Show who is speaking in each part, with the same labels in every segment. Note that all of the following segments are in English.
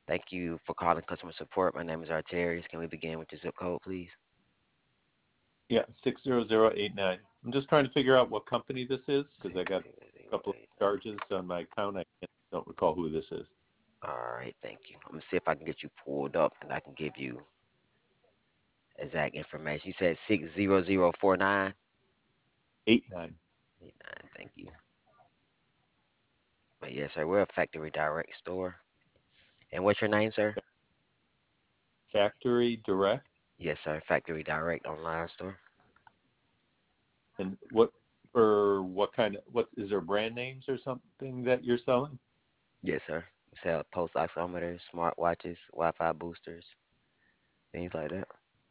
Speaker 1: Thank you for calling customer support. My name is Arterius. Can we begin with your zip code, please?
Speaker 2: Yeah, 60089. I'm just trying to figure out what company this is because I got a couple of
Speaker 1: 60089.
Speaker 2: charges on my account. Don't recall who this is.
Speaker 1: All right, thank you. I'm gonna see if I can get you pulled up and I can give you exact information. You said 60049.
Speaker 2: 89.
Speaker 1: Thank you. But yes, sir, we're a factory direct store. And what's your name, sir?
Speaker 2: Factory Direct.
Speaker 1: Yes, sir, factory direct online store.
Speaker 2: And what kind of, what, is there brand names or something that you're selling?
Speaker 1: Yes, sir. We sell pulse oximeters, smartwatches, Wi-Fi boosters, things like that.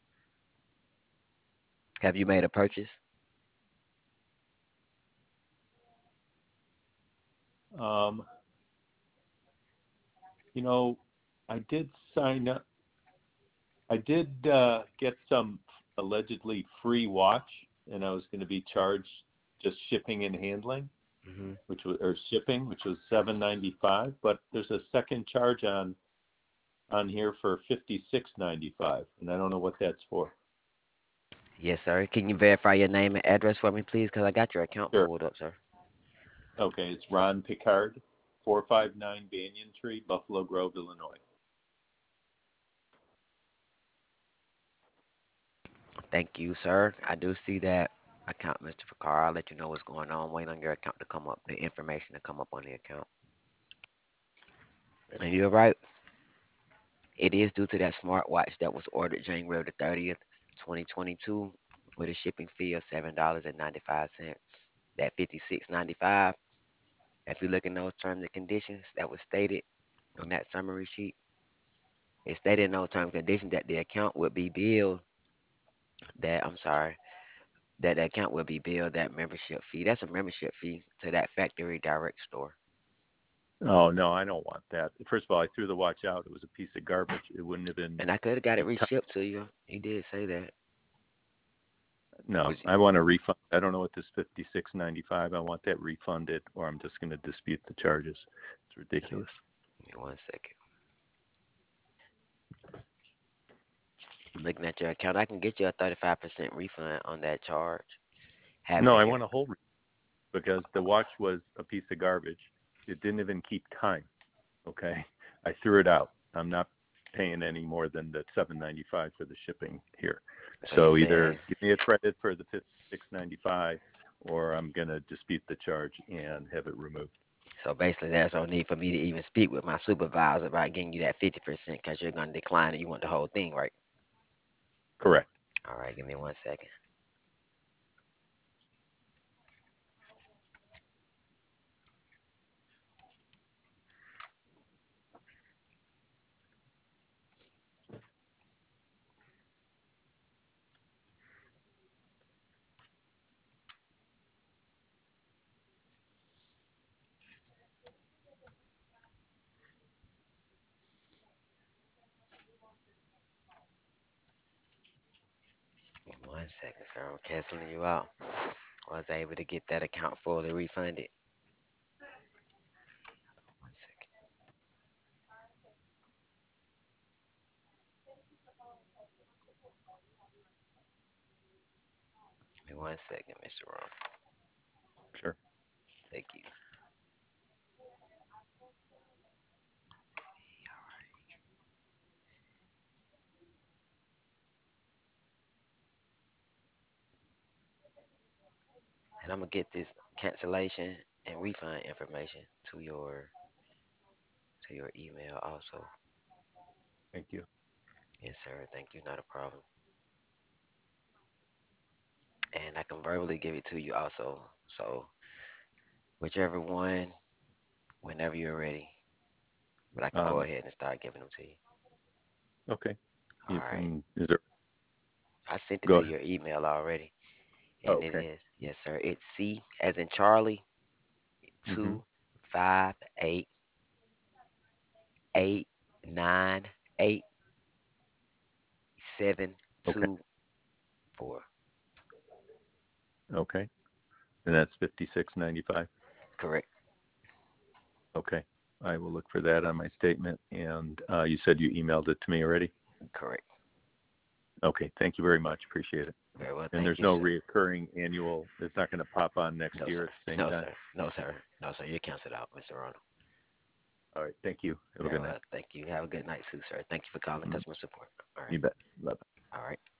Speaker 1: Have you made a purchase?
Speaker 2: Um, you know, I did sign up. I did get some allegedly free watch, and I was going to be charged just shipping and handling,
Speaker 1: Hmm.
Speaker 2: which was or shipping, which was $7.95. But there's a second charge on here for $56.95, and I don't know what that's for.
Speaker 1: Yes, sir. Can you verify your name and address for me, please? Because I got your account
Speaker 2: Sure.
Speaker 1: pulled up, sir.
Speaker 2: Okay, it's Ron Picard, 459 Banyan Tree, Buffalo Grove, Illinois.
Speaker 1: Thank you, sir. I do see that account, Mr. Fakar. I'll let you know what's going on. Wait on your account to come up, the information to come up on the account.
Speaker 2: Okay.
Speaker 1: And you're right. It is due to that smartwatch that was ordered January the 30th, 2022, with a shipping fee of $7.95. That 56.95. If you look in those terms and conditions that was stated on that summary sheet, it stated in those terms and conditions that the account would be billed that I'm sorry, that the account will be billed that membership fee. That's a membership fee to that factory direct store.
Speaker 2: Oh no, I don't want that. First of all, I threw the watch out. It was a piece of garbage. It wouldn't have been.
Speaker 1: And I could have got it
Speaker 2: It,
Speaker 1: reshipped to you. He did say that.
Speaker 2: no,
Speaker 1: Was
Speaker 2: I want a refund. I don't know what this 56.95. I want that refunded, or I'm just going to dispute the charges. It's ridiculous.
Speaker 1: Give me one second. I'm looking at your account. I can get you a 35% refund on that charge. Have
Speaker 2: No,
Speaker 1: it
Speaker 2: I
Speaker 1: here.
Speaker 2: want a whole because the watch was a piece of garbage. It didn't even keep time. Okay, I threw it out. I'm not paying any more than the 7.95 for the shipping here.
Speaker 1: So you
Speaker 2: So either
Speaker 1: saying,
Speaker 2: give me a credit for the 56.95, or I'm gonna dispute the charge and have it removed.
Speaker 1: so basically there's no need for me to even speak with my supervisor about getting you that 50% because you're going to decline it. You want the whole thing, right?
Speaker 2: Correct.
Speaker 1: All right, give me one second. Give me one second, sir. I'm canceling you out. I was able to get that account fully refunded. One second. Give me one second, Mr. Ron.
Speaker 2: Sure.
Speaker 1: Thank you. And I'm gonna get this cancellation and refund information to your email also.
Speaker 2: Thank you.
Speaker 1: Yes, sir. Thank you. Not a problem. And I can verbally give it to you also. So whichever one, whenever you're ready. But I can go
Speaker 2: Um.
Speaker 1: ahead and start giving them to you.
Speaker 2: Okay.
Speaker 1: All
Speaker 2: You
Speaker 1: right.
Speaker 2: can. Is there?
Speaker 1: I sent it
Speaker 2: Go
Speaker 1: to
Speaker 2: ahead.
Speaker 1: your email already.
Speaker 2: Oh,
Speaker 1: And it
Speaker 2: okay.
Speaker 1: is, yes, sir. It's C as in Charlie,
Speaker 2: Mhm.
Speaker 1: 258 898 724.
Speaker 2: Okay. And that's 56.95.
Speaker 1: Correct.
Speaker 2: Okay. I will look for that on my statement. And you said you emailed it to me already?
Speaker 1: Correct.
Speaker 2: Okay, thank you very much. Appreciate it.
Speaker 1: Very well.
Speaker 2: And
Speaker 1: Thank
Speaker 2: there's
Speaker 1: you,
Speaker 2: no
Speaker 1: sir.
Speaker 2: reoccurring annual, it's not going to pop on next
Speaker 1: No,
Speaker 2: year
Speaker 1: sir.
Speaker 2: at the same
Speaker 1: No,
Speaker 2: time?
Speaker 1: sir. No, sir. No, sir. You cancel it out, Mr. Ronald.
Speaker 2: All right, thank you. Have a
Speaker 1: Very
Speaker 2: good night.
Speaker 1: well. Thank you. Have a good night too, sir. Thank you for calling
Speaker 2: Mhm.
Speaker 1: customer support. All right.
Speaker 2: You bet. Bye.
Speaker 1: All right.